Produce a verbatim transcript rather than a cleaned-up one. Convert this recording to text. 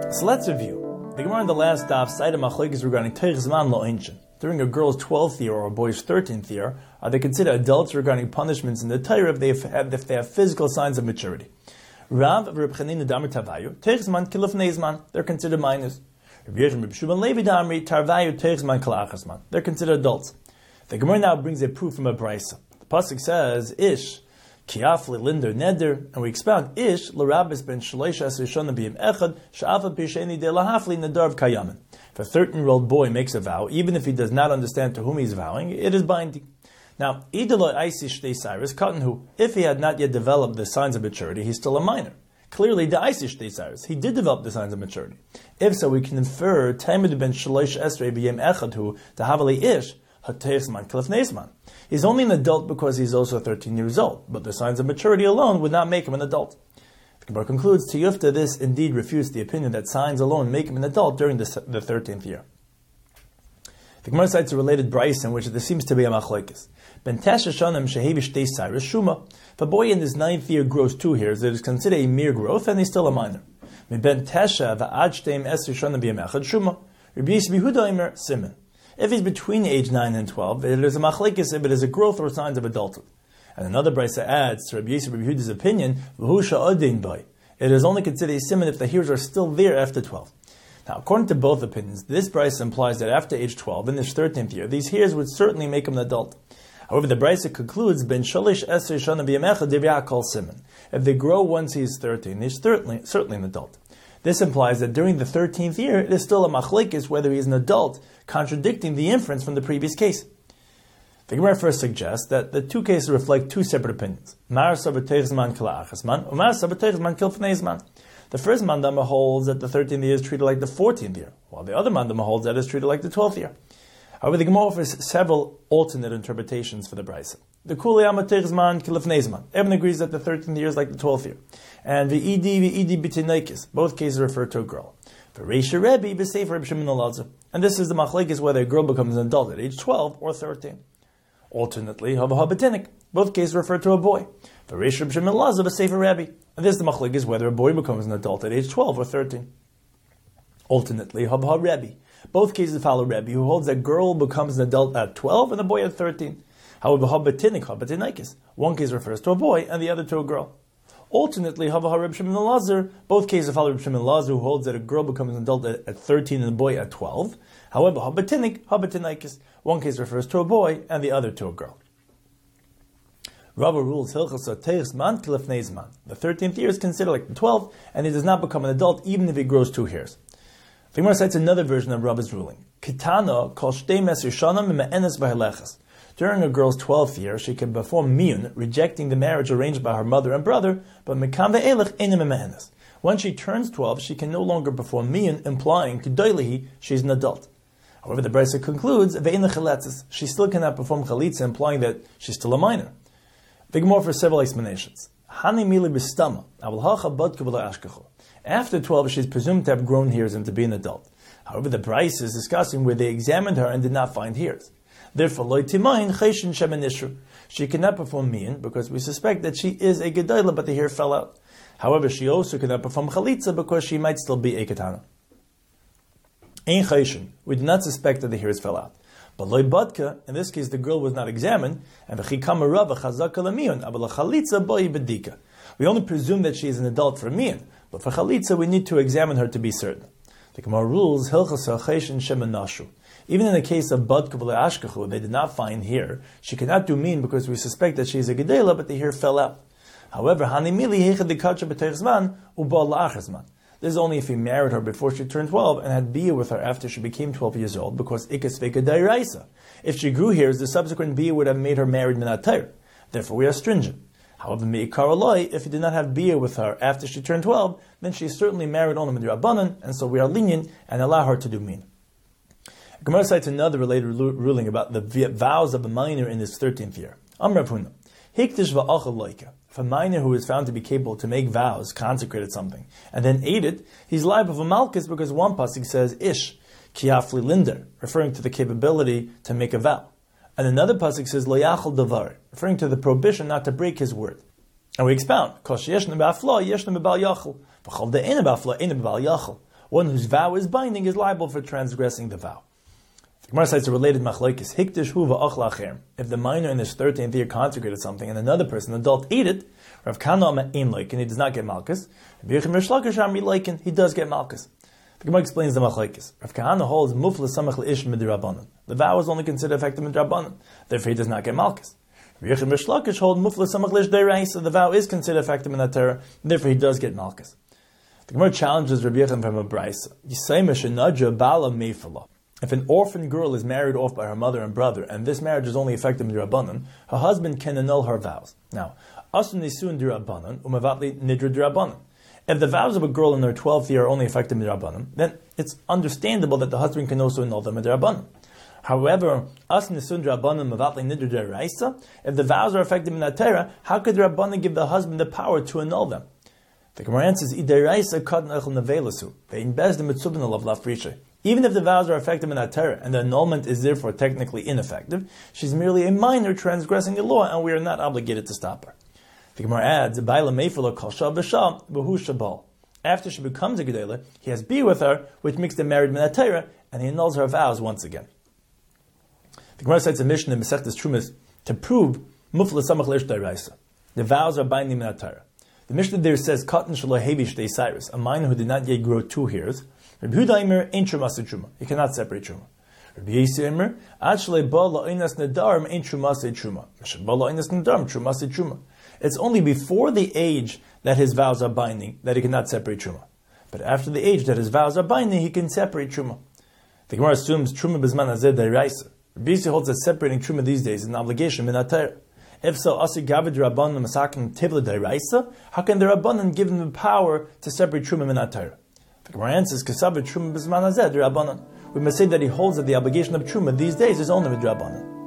So let's review. The Gemara in the last daf cited machlokes regarding teich zman lo einshin. During a girl's twelfth year or a boy's thirteenth year, are they considered adults regarding punishments in the Torah if they have, if they have physical signs of maturity? Rav of Reb Chanina Damar Tarvayu, teich zman kilufnei zman, they're considered minors. Reb Yeshua Reb Shimon Levi Damri Tarvayu teich zman kalachas zman, they're considered adults. The Gemara now brings a proof from a brisa. The pasuk says, Ish, Kiafli Linder Neder, and we expound Ish l'Rabbis ben Shalosh Asher Shana B'Yim Echad Sha'afa Pisheni De Lahafli Nadarv Kayamin. If a thirteen-year-old boy makes a vow, even if he does not understand to whom he's vowing, it is binding. Now, Idolo Aisi Shtei Cyrus Katanhu, if he had not yet developed the signs of maturity, he's still a minor. Clearly, the Aisi Shtei Cyrus, he did develop the signs of maturity. If so, we can infer Tamid ben Shalosh Esrei B'Yim Echad Hu Tahavali Ish Hateisman Kilefneisman. He's only an adult because he's also thirteen years old, but the signs of maturity alone would not make him an adult. The Gemara concludes, Tiyufta, this indeed refutes the opinion that signs alone make him an adult during the, the thirteenth year. The Gemara cites a related brayso in which there seems to be a machlokes. Ben tesha shanim shehevi shtei cyrus shuma. If a boy in his ninth year grows two hairs, it is considered a mere growth, and he's still a minor. Ben tesha va'ad shteim eser shanim b'yem echad shuma. Rabbi Yisrael Yehuda Omer siman. If he's between age nine and twelve, it is a machlokes if it is a growth or signs of adulthood. And another brayso adds to Rabbi Yisrael Yehuda's opinion, v'hu sha'odin boy. It is only considered a siman if the hairs are still there after twelve. Now, according to both opinions, this brayso implies that after age twelve, in his thirteenth year, these hairs would certainly make him an adult. However, the brayso concludes, Ben shalish eser shana b'yem echad divya kol siman. If they grow once he's thirteen, he's certainly, certainly an adult. This implies that during the thirteenth year, it is still a machlokes whether he is an adult, contradicting the inference from the previous case. The Gemara first suggests that the two cases reflect two separate opinions. The first mandama holds that the thirteenth year is treated like the fourteenth year, while the other mandama holds that it is treated like the twelfth year. However, the Gemara offers several alternate interpretations for the brayso. The Kuli Amatechzman Kilifnezman. Everyone agrees that the thirteenth year is like the twelfth year. And the Idi Idi Bitinaikis. Both cases refer to a girl. For Reisha Rebbe, B'Sefer Reb Shimon Elazar. And this is the machlokes whether a girl becomes an adult at age twelve or thirteen. Alternately, Hava Habatinik. Both cases refer to a boy. For Reisha Reb Shimon Elazar, B'Sefer Rebbe. And this is the machlokes whether a boy becomes an adult at age twelve or thirteen. Alternately, Hava Rebbe. Both cases follow Rebbe, who holds that a girl becomes an adult at twelve and a boy at thirteen. However, Habatinik, Habatinikis. One case refers to a boy and the other to a girl. Alternately, Hava Reb Shimon Elazar, both cases follow Reb Shimon Elazar, who holds that a girl becomes an adult at, at thirteen and a boy at twelve. However, Habatinik, Habatinikis. One case refers to a boy and the other to a girl. Rava rules Hilchos Teich Zman Kilefnei Zman. The thirteenth year is considered like the twelfth, and he does not become an adult even if he grows two hairs. The Gemara cites another version of Rava's ruling. Kitana kol shtei meser shana mima'enes v'halechas. During a girl's twelfth year, she can perform miyun, rejecting the marriage arranged by her mother and brother, but mekam ve'elech enim mima'enes. Once she turns twelve, she can no longer perform miyun, implying k'doilihi she's an adult. However, the brayso concludes ve'in chaletzes. She still cannot perform chalitza, implying that she's still a minor. The Gemara offers several explanations. Hani mili b'stama avul hacha badku v'lo ashkechu. After twelve, she is presumed to have grown hairs and to be an adult. However, the brayso is discussing where they examined her and did not find hairs. Therefore, loy timayin chayshin shemenishru. She cannot perform miyin because we suspect that she is a gedola, but the hair fell out. However, she also cannot perform chalitza because she might still be a ketana. Ein chayshin. We do not suspect that the hairs fell out. But loy badka, in this case, the girl was not examined, and v'chikama rava chazaka lemiyun, abala chalitza boi bedika. We only presume that she is an adult for miyin, but for chalitza we need to examine her to be certain. The Gemara rules hilchos chayshin shemenashu. Even in the case of badka v'lo ashkechu, they did not find hair. She cannot do mean because we suspect that she is a gedela, but the hair fell out. However, hanimili heichad dikacha b'teich zman uba la'achar zman. This is only if he married her before she turned twelve and had bia with her after she became twelve years old, because ikas veka dairaisa. If she grew hairs, the subsequent bia would have made her married minat Torah. Therefore, we are stringent. However, me'ikar aloi, if he did not have bia with her after she turned twelve, then she is certainly married only with Rabbanan, and so we are lenient and allow her to do mean. Gemara cites another related ruling about the vows of a minor in his thirteenth year. Amr Rav Huna, hiktish va'achal loika. If a minor who is found to be capable to make vows consecrated something and then ate it, he's liable for malchus because one pasuk says ish kiafli linder, referring to the capability to make a vow, and another pasuk says lo yachal davar, referring to the prohibition not to break his word. And we expound kol sheyeshna ba'afla yeshna b'bal yachal v'chol de'ena ba'afla ena b'bal yachal. one whose vow is binding is liable for transgressing the vow. The Gemara cites a related machlokes. Hikdish hu va'achla acher. If the minor in his thirteenth year consecrated something and another person, an adult, ate it, Rav Kana ein loikin, he does not get malchus. Rabbi Yochanan Rish Lakish amri loikin, he does get malchus. The Gemara explains the machlokes. Rav Kahana holds mufla samach leish midrabanan. The vow is only considered effective midrabanan, therefore he does not get malchus. Rabbi Yochanan Rish Lakish holds mufla samach leish deraisa. The vow is considered effective in that Torah, therefore he does get malchus. The Gemara challenges Rabbi Yochanan from a brisa. Yisayim shenadja bala meifala. If an orphan girl is married off by her mother and brother, and this marriage is only effective in Rabbanan, her husband can annul her vows. Now, asun nisun Rabbanan, umavatli nidra Rabbanan. If the vows of a girl in her twelfth year are only effective in Rabbanan, then it's understandable that the husband can also annul them in Rabbanan. However, asun nisun Rabbanan umavatli nidra deraisa, if the vows are effective in that Torah, how could the Rabbanan give the husband the power to annul them? The Gemara answers, "Ideraisa kadn echel nevelasu ve'in bezdim mitzubin alav lafrisha." Even if the vows are effective in that Torah, and the annulment is therefore technically ineffective, she's merely a minor transgressing the law, and we are not obligated to stop her. The Gemara adds, after she becomes a Gedela, he has be with her, which makes them married in Torah, and he annuls her vows once again. The Gemara cites a mission in Masechtas Trumas to prove mufla samach leish deraisa. The vows are binding in Torah. The Mishnah there says, Katan shalohevi shtei cyrus, a minor who did not yet grow two hairs. Rabbi Yehuda Eimer ain't trumasa truma. He cannot separate truma. Rabbi Yisrael Eimer ad shlei ba la'oinas nedarim ain't trumasa truma. Mishnah ba la'oinas nedarim trumasa truma. It's only before the age that his vows are binding that he cannot separate truma. But after the age that his vows are binding, he can separate truma. The Gemara assumes truma bezman hazeh deraisa. Rabbi Yisrael holds that separating truma these days is an obligation min haTorah. If so, asi gavad rabbanan masakin tivla deraisa. How can the rabbanan give them the power to separate truma min haTorah? The Gemara answers, "Kasav truma b'zman hazeh rabbanan." We must say that he holds that the obligation of truma these days is only with rabbanan.